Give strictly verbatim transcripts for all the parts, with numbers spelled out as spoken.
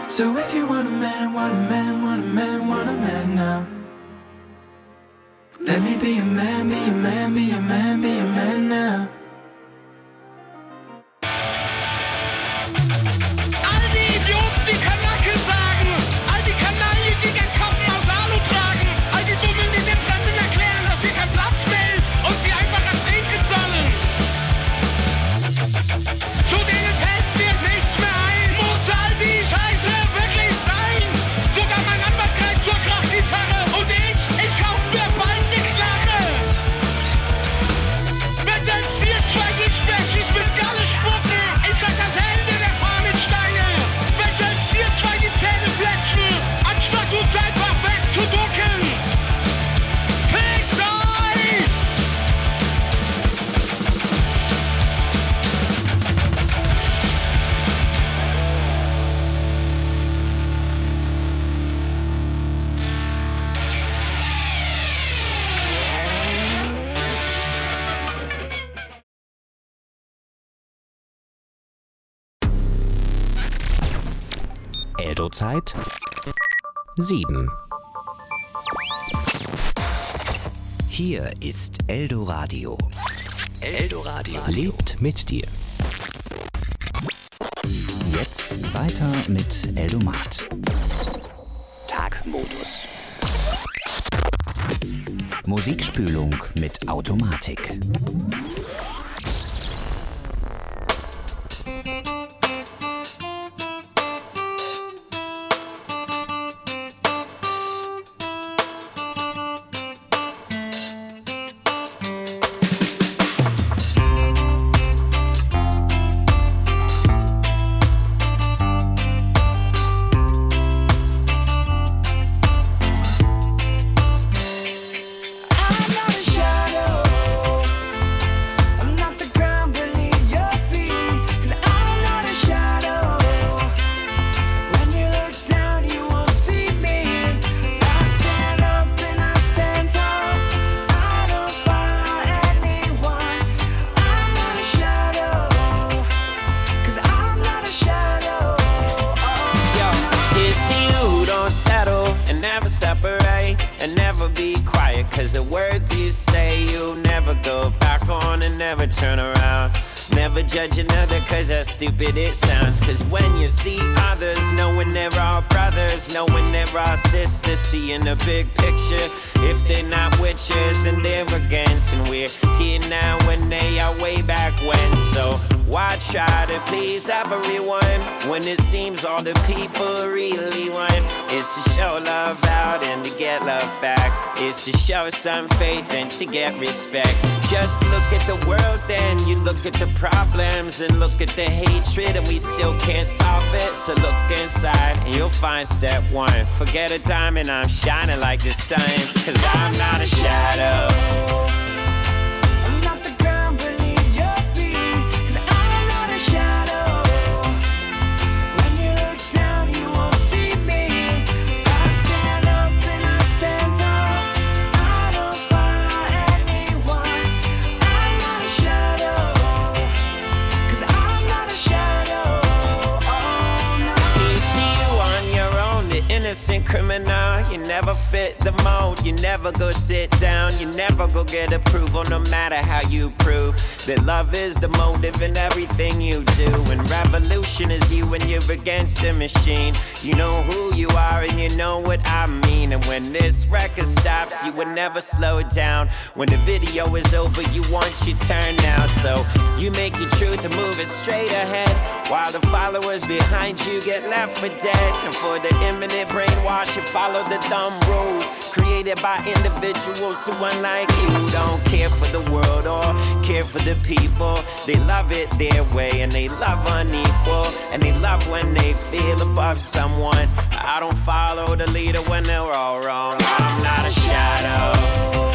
So if you want a man, want a man, want a man, want a man now. Let me be a man, be a man, be a man, be a man now. All die Idioten, die Kanake sagen, all die Kanaillen, die den Kappen aus Alu tragen, all die Dummen, die den Fremden erklären, dass hier kein Platz mehr ist und sie einfach ertrinken sollen. Zu denen fällt mir nichts mehr ein. Muss all die Scheiße wirklich sein? Sogar mein Anwalt greift zur Krachgitarre und ich, ich kauf mir bald die Knarre. Wenn selbst wir zwei Species mit Galle spucken, ist das das Ende der Fahnensteine. Wenn selbst wir zwei die Zähne fletschen, anstatt uns einfach wegzuducken. Fickt euch! Eldo-Zeit sieben. Hier ist Eldoradio. Eldoradio lebt mit dir. Jetzt weiter mit Eldomat. Tagmodus. Musikspülung mit Automatik. Judge another cause how stupid it sounds. Cause when you see others, knowing they're our brothers, knowing they're our sisters, seeing the big picture. If they're not with you, then they're against. And we're here now when they are way back when. So why try to please everyone when it seems all the people really want is to show love out and to get love back, is to show some faith and to get respect. Just look at the world then, you look at the problems and look at the hatred and we still can't solve it. So look inside and you'll find step one. Forget a diamond, I'm shining like the sun. Cause I'm not a shadow. Innocent criminal, you never fit the mold. You never go sit down, you never go get approval. No matter how you prove that love is the motive in everything you do. And revolution is you when you're against the machine. You know who you are and you know what I mean. And when this record stops, you will never slow down. When the video is over, you want your turn now. So you make your truth and move it straight ahead, while the followers behind you get left for dead. And for the imminent brainwash, you follow the dumb rules created by individuals who, unlike you, don't care for the world or care for the people. They love it their way and they love unequal, and they love when they feel above someone. I don't follow the leader when they're all wrong. I'm not a shadow.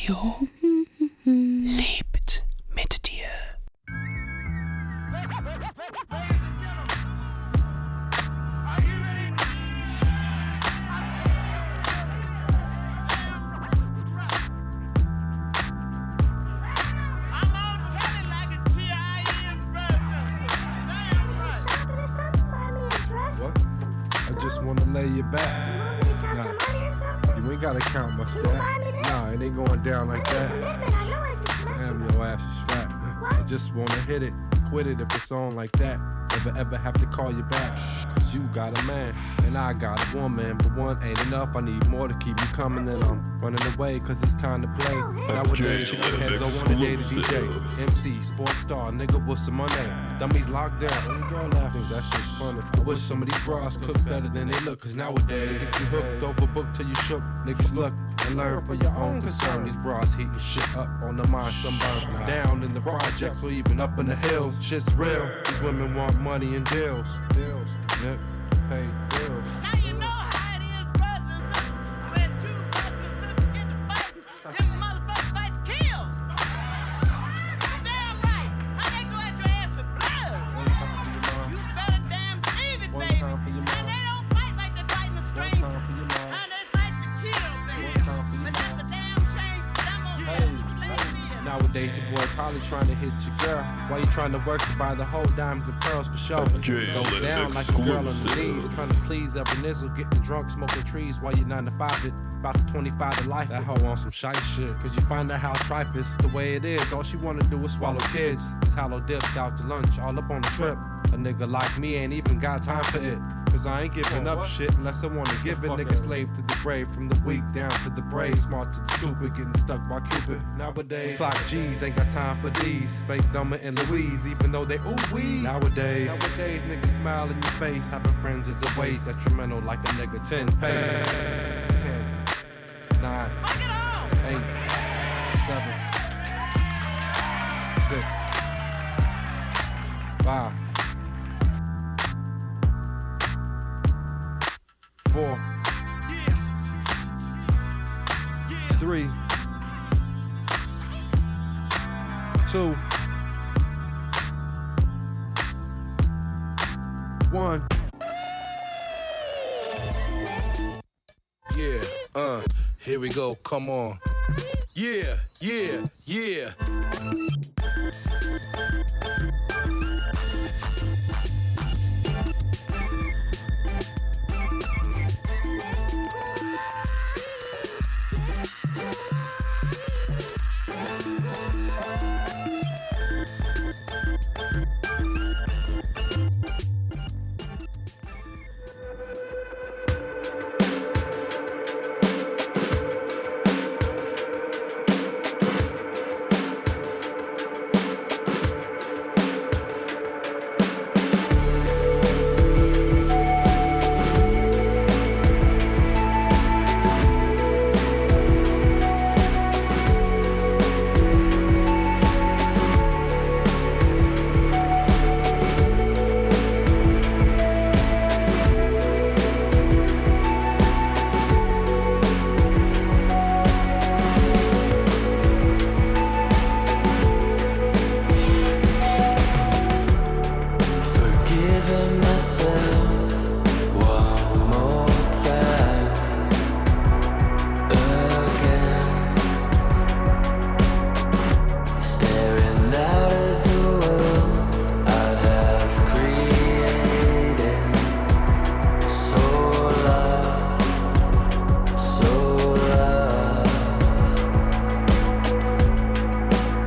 Radio lebt mit dir. Lay you back. Nah, you ain't gotta count my stat. Nah, it ain't going down like that. Damn, your ass is fat. I just wanna hit it, quit it if it's on like that. Never ever have to call you back. Cause you got a man, and I got a woman. But one ain't enough, I need more to keep you coming. And I'm running away cause it's time to play. Nowadays, chicken heads, I wanna date a D J. M C, sports star, nigga, what's some money? Dummies locked down, where you going laughing? That's just funny. I wish some of these bras cook better than they look. Cause nowadays, you hooked over book till you shook. Niggas look and learn for your own concern. These bras heating shit up on the mind, some burn down in the projects or even up in the hills. Shit's real, these women want money and deals. Deals, Nick, pay bills. Now you know how it is, brothers and sisters. When two brothers and sisters get to fighting, them motherfuckers fight to kill. Damn right. How they go at your ass for blood? One time for your mom. You better damn believe it, One baby. time for your mom. And they don't fight like they're fighting a One stranger. time for your mom. How they fight to kill, baby. One time for your But mom. that's a damn shame. I'm gonna Hey, let me in. nowadays your boy probably trying to hit your girl. Why you trying to work to buy the whole diamonds and pearls for show? Jail Goes down like a girl on the exclusive. knees, trying to please every nizzle, getting drunk, smoking trees while you nine to five it. About to twenty-five to life. That hoe on some shite shit. Cause you find out how trife is the way it is. All she wanna do is swallow kids. It's hollow dips out to lunch, all up on the trip. A nigga like me ain't even got time for it. Cause I ain't giving up shit unless I wanna give it. Nigga slave to the grave, from the weak down to the brave. Smart to the stupid, getting stuck by Cupid. Nowadays, clock G's ain't got time for these. Fake Dumber and Louise, even though they ooh wee. Nowadays, nowadays niggas smile in your face. Having friends is a waste. Detrimental like a nigga ten pace. Ten, nine, Fuck it all. eight, seven, six, five, four, three, two, one. Yeah, uh, here we go, come on. Yeah, yeah, yeah.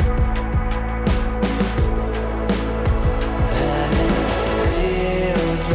Feels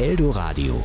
Eldoradio.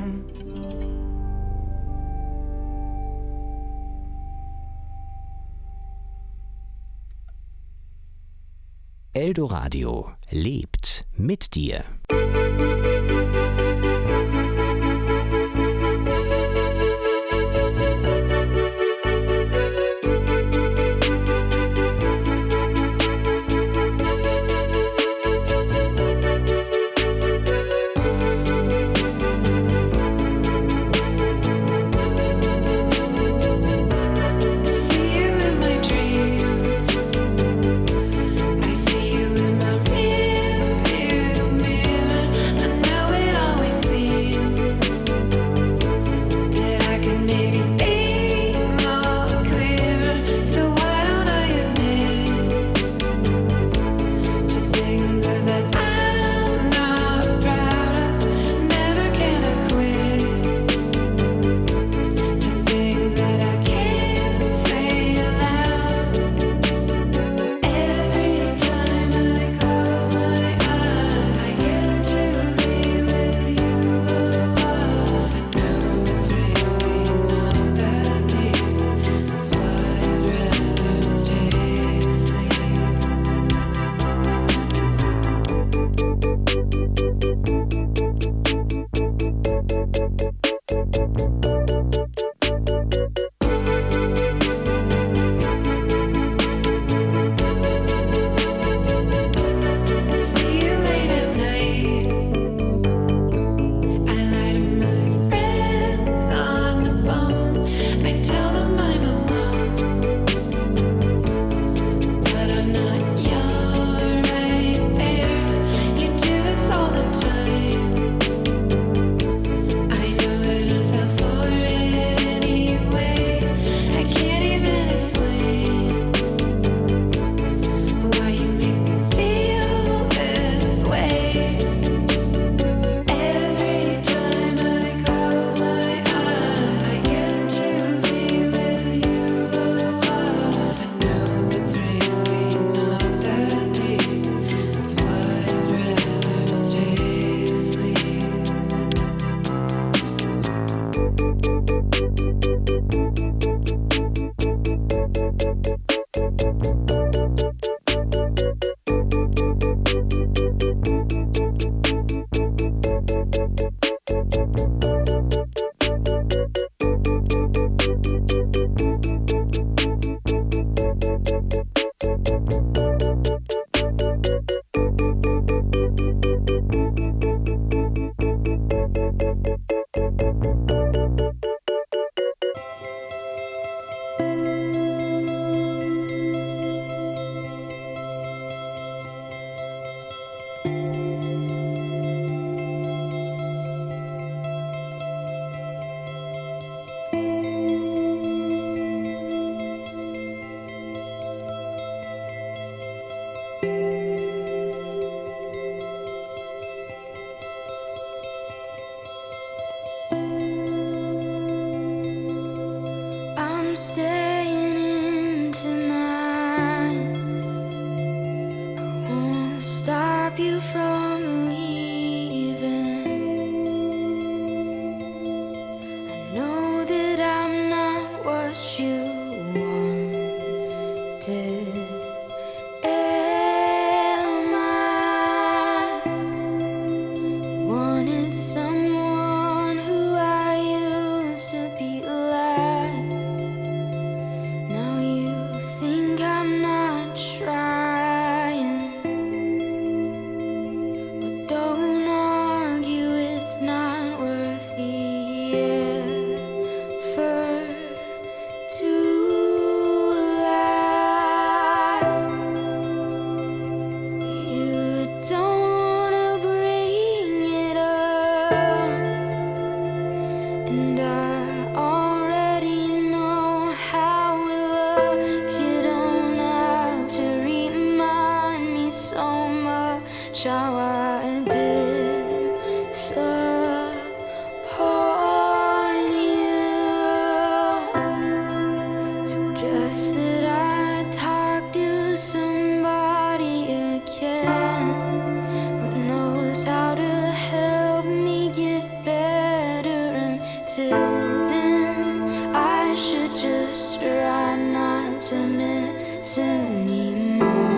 down. Eldoradio lebt mit dir. I'm staying in tonight. I won't stop you from leaving. I know that I'm not what you wanted. Am I wanted someone who I used to be like? Now you think I'm not trying. Till then, I should just try not to miss anymore.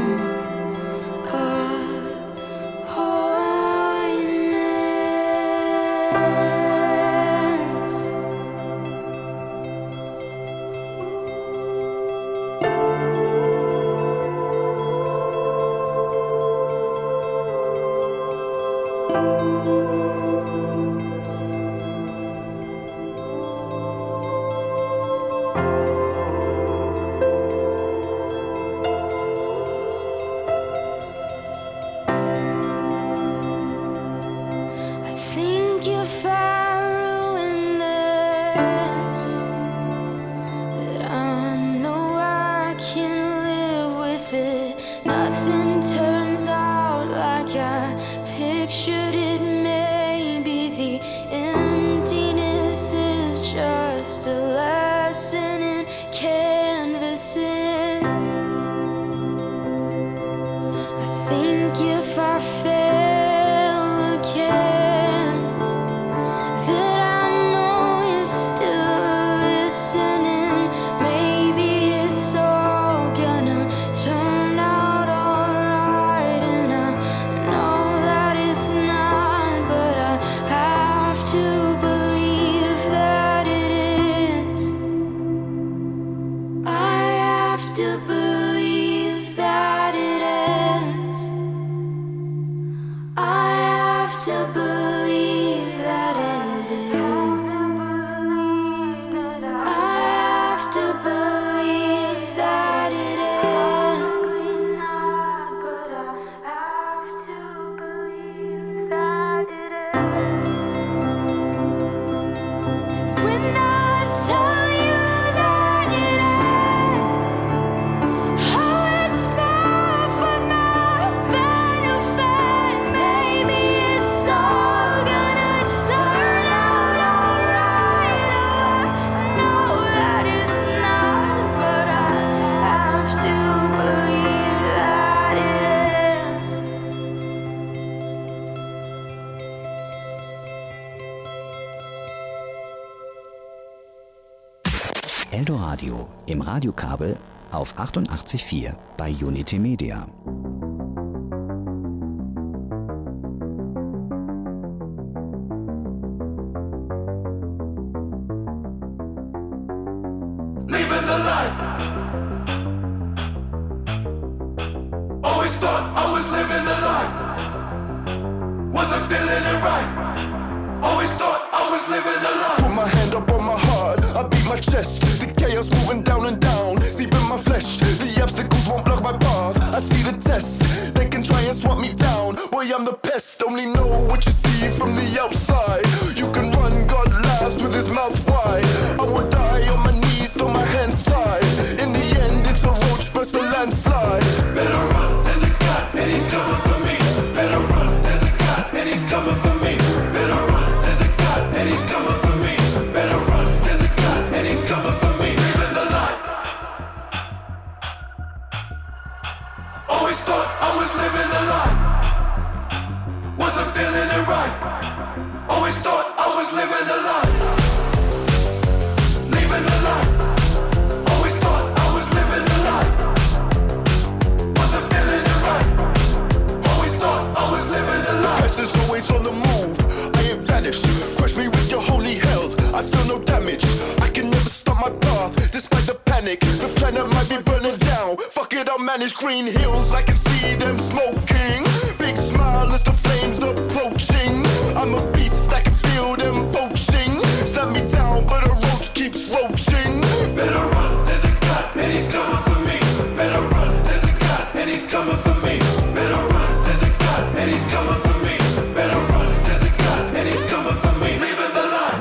Eldoradio im Radiokabel auf achtundachtzig Komma vier bei Unity Media. Living the life. Always thought I was living the life. Wasn't feeling it right. Always thought I was living the life. Put my hand up on my heart, I beat my chest. The chaos moving down and down, deep in my flesh. The obstacles won't block my path. I see the test. They can try and swat me down. Boy, I'm the pest. Only know what you see from the outside. You can run, God laughs with his mouth wide. I will die on my knees, throw my hands tied. In the end, it's a roach versus a landslide. Better run, there's a God, and he's coming for me. Better run, there's a God, and he's coming for me. Better run, there's a God, and he's coming for me. Better run, there's a God, and he's coming for me. Living the life. Always thought I was living the life. Wasn't feeling it right. Always thought I was living the life. Living the life. Always thought I was living the life. Wasn't feeling it right. Always thought I was living the life. Pest is always on the move. I am vanished. Crush me with your holy hell. I feel no damage. I can never stop my path, despite the panic. The planet might be burning down. Fuck it, I'll manage green hills. I can see them smoking. Big smile as the flames approaching. I'm a beast, I can feel them poaching. Snap me down, but a roach keeps roaching. Better run, there's a God, and he's coming for me. Better run, there's a God, and he's coming for me. Better run, there's a God, and he's coming for me. Better run, there's a God, and he's coming for me. Living the life.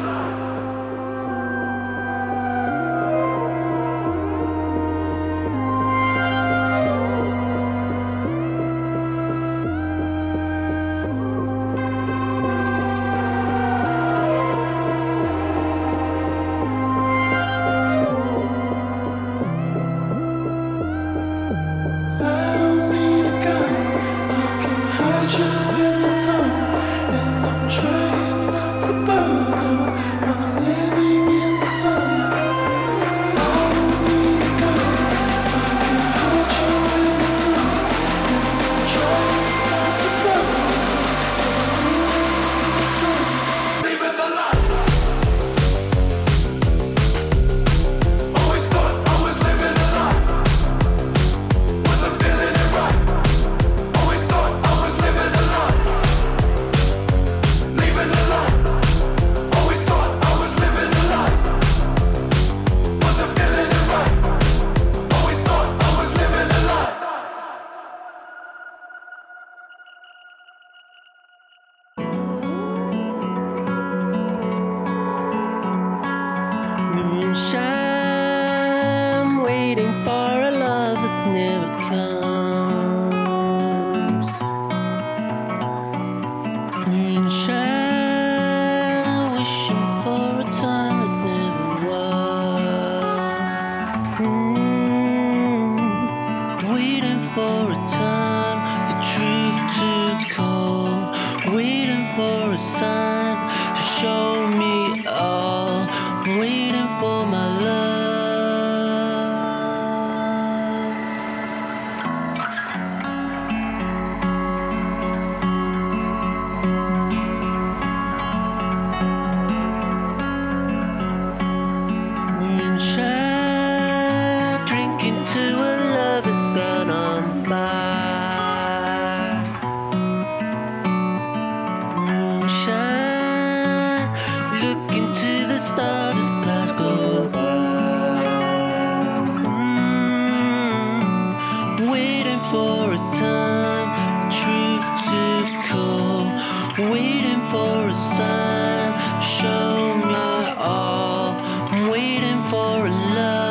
show me all. I'm waiting for my love. Moonshine, drinking to a love that's gone on by. Moonshine, look into the stars as clouds go by. Mm, waiting for a time, truth to call. Waiting for a sign, show me all. I'm waiting for a love.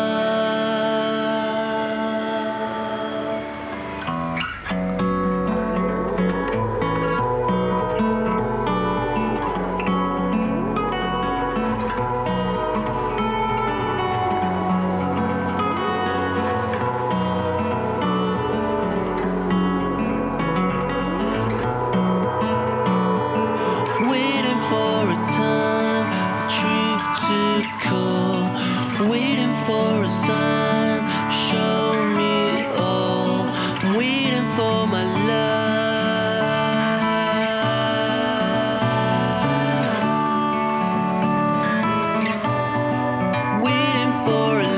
Waiting for a time, truth to call. Waiting for a sign, show me all. I'm waiting for my love. Waiting for a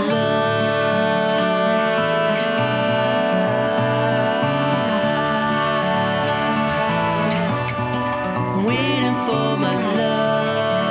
love. Waiting for my love.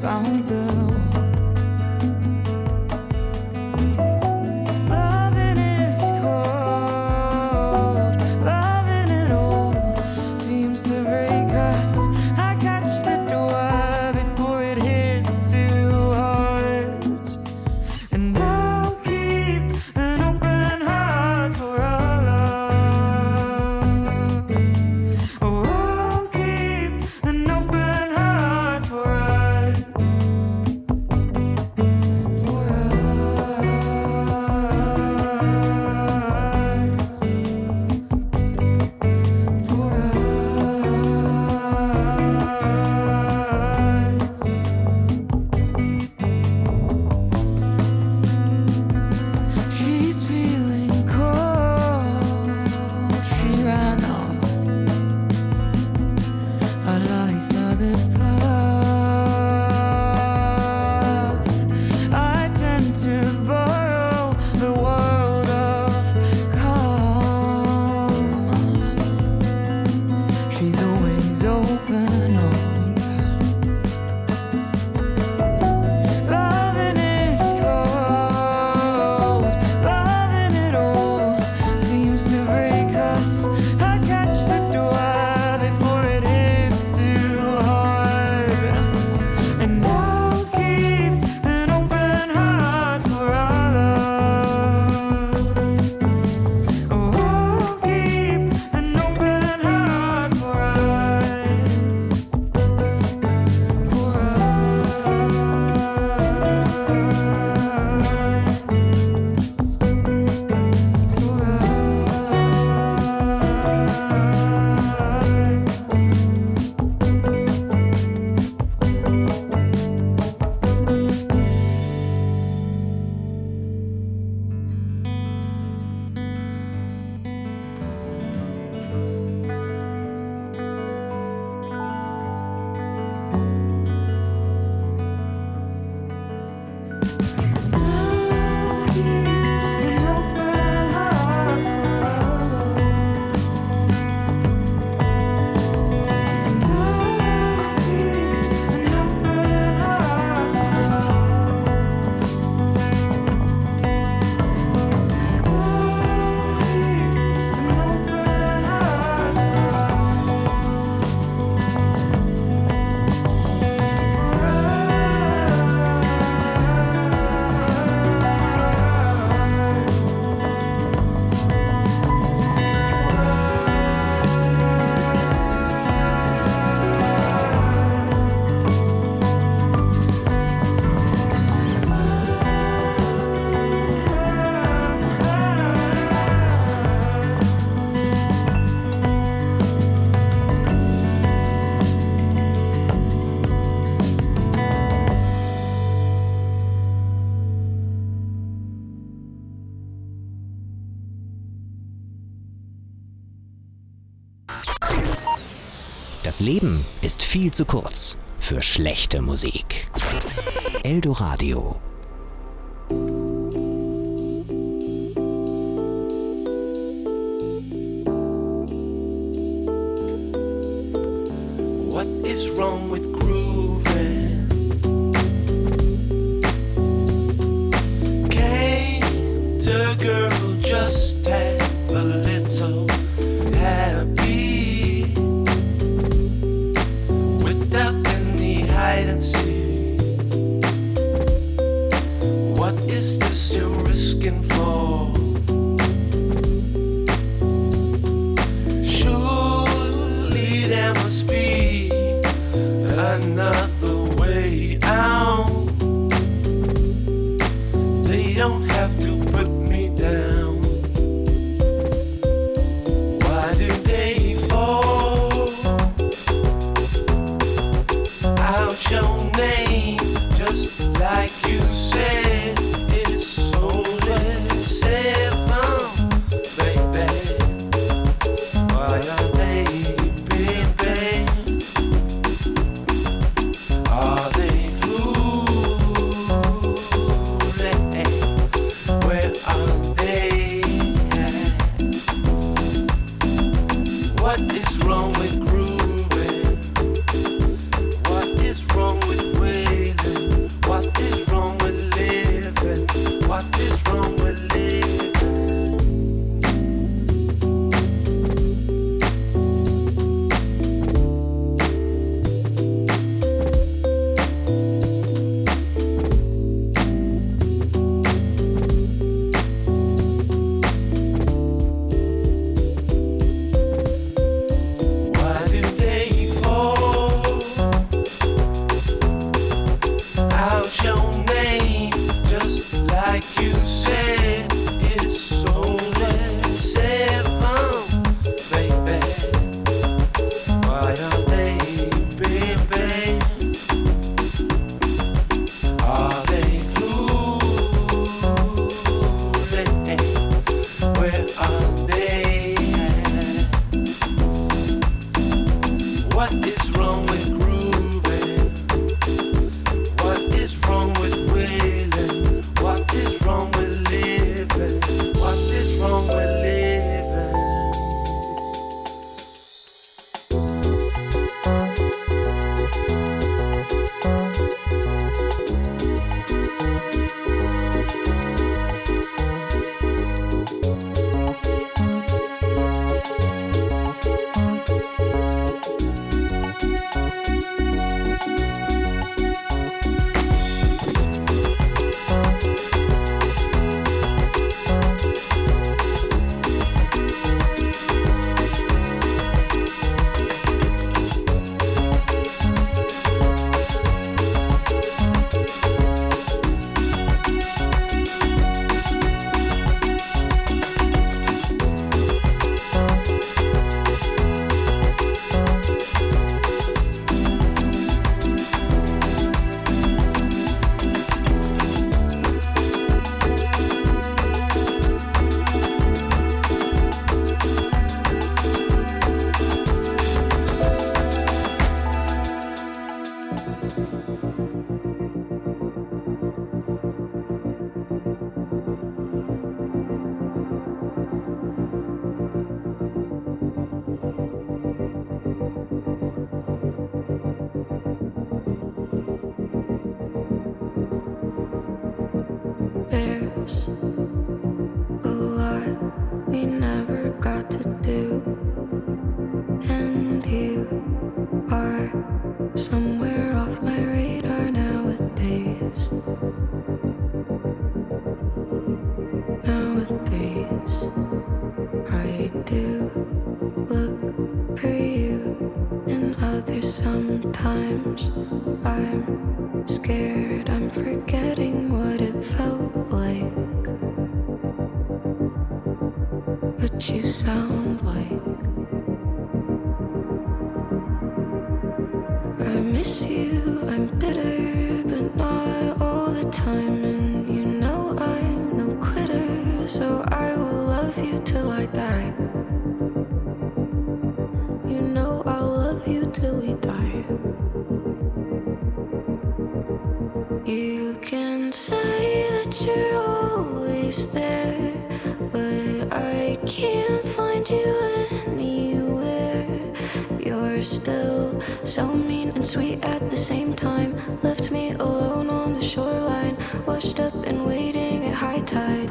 found the loving is cold, loving it all seems to break us. I catch the door before it hits too hard, and I'll keep an open heart for our love. Oh, I'll keep an open heart for us, for us, for us. She's feeling cold. She ran off. At least the path. I tend to borrow the world of calm. She's always open up. Loving is cold, loving it all seems to break us. I catch the door before it hits too hard, and I'll keep an open heart for our love. Oh, I'll keep an open heart for us, for us, for Das Leben ist viel zu kurz für schlechte Musik. Eldoradio. What is wrong with grooving? Can't a girl just have a little happy without any hide and seek? What is this you're risking for? Surely there must be another way out. They don't have to put me down. Why do they fall out your name just like you said? It's only seven, baby. Why are they being bad? Are they fooling? Where are they at? What is wrong with grooving? What is wrong with wailing? There's a lot we never got to do, and you are somewhere off my radar nowadays. Nowadays, I do look for you in others sometimes. I'm scared I'm forgetting what it felt like, what you sound like. I miss you, I'm bitter, but not all the time. And you know I'm no quitter, so I will love you till I die. You know I'll love you till we die. You can say that you're always there, but I can't find you anywhere. You're still so mean and sweet at the same time. Left me alone on the shoreline, washed up and waiting at high tide.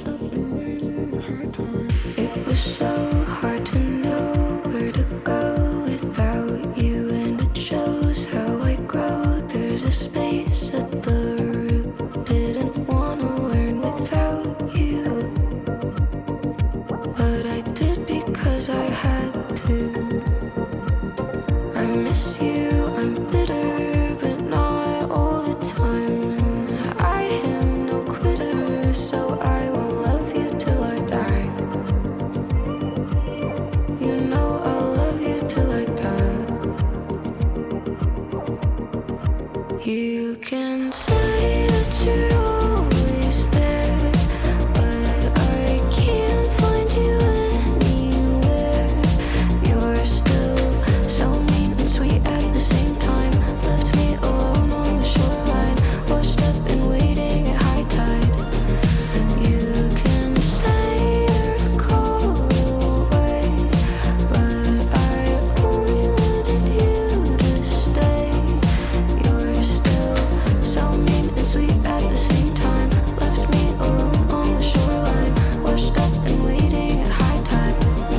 It was so hard to know where to go without you, and it shows how I grow. There's a space at the root, didn't want to learn without you, but I did because I had to. I miss you, I'm bitter, but not all the time. I am no quitter, so I will love you till I die. You know I'll love you till I die. You can say that you're always there, but I can't find you anywhere. You're still so mean and sweet at the same time. Left me alone on the shoreline, washed up and waiting at high tide. You can say you're a call away, but I only wanted you to stay. You're still so mean and sweet at the same time. Left me alone on the shoreline, washed up and waiting at high tide.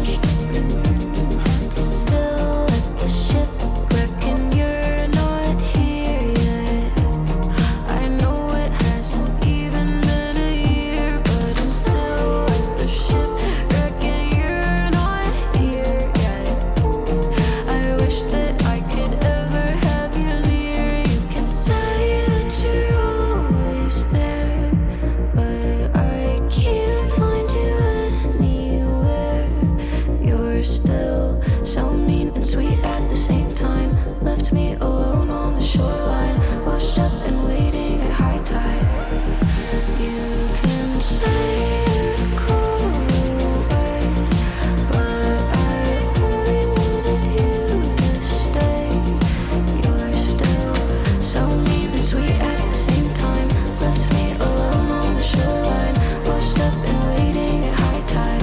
Still at the shipwreck and you're not here yet. I know it hasn't even been a year, but I'm still at the shipwreck and you're not here yet. I wish that I could ever have you near. You can say that you're always there, but I can't find you anywhere. You're still so mean and sweet at the same time. Left me alone on the shoreline, washed up and waiting at high tide. You can say you're call away, but I only wanted you to stay. You're still so mean and sweet at the same time. Left me alone on the shoreline, washed up and waiting at high tide.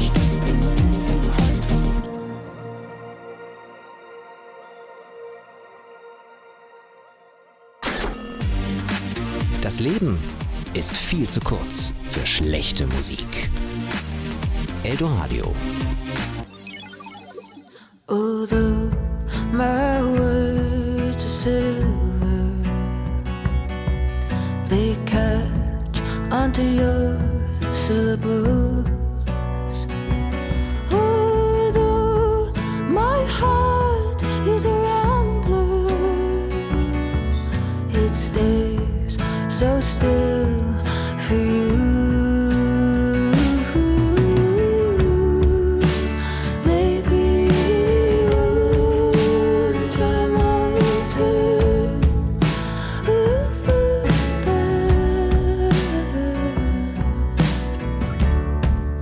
Das Leben ist viel zu kurz für schlechte Musik. Eldoradio. Although my words are silver, they catch onto your syllables. Although my heart is a rambler, it stays so still for you. Maybe one time I'll turn over there.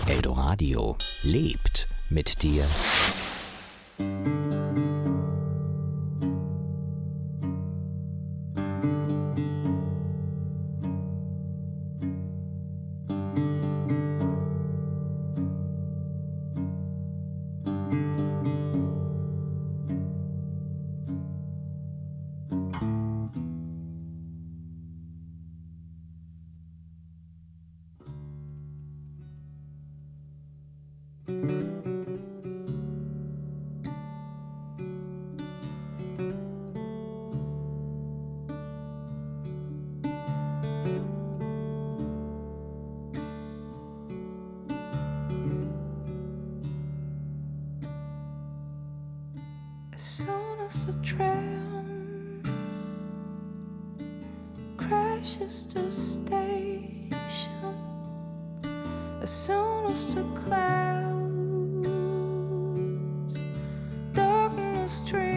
Eldoradio lebt mit dir. As soon as the tram crashes the station, as soon as the clouds darken the street,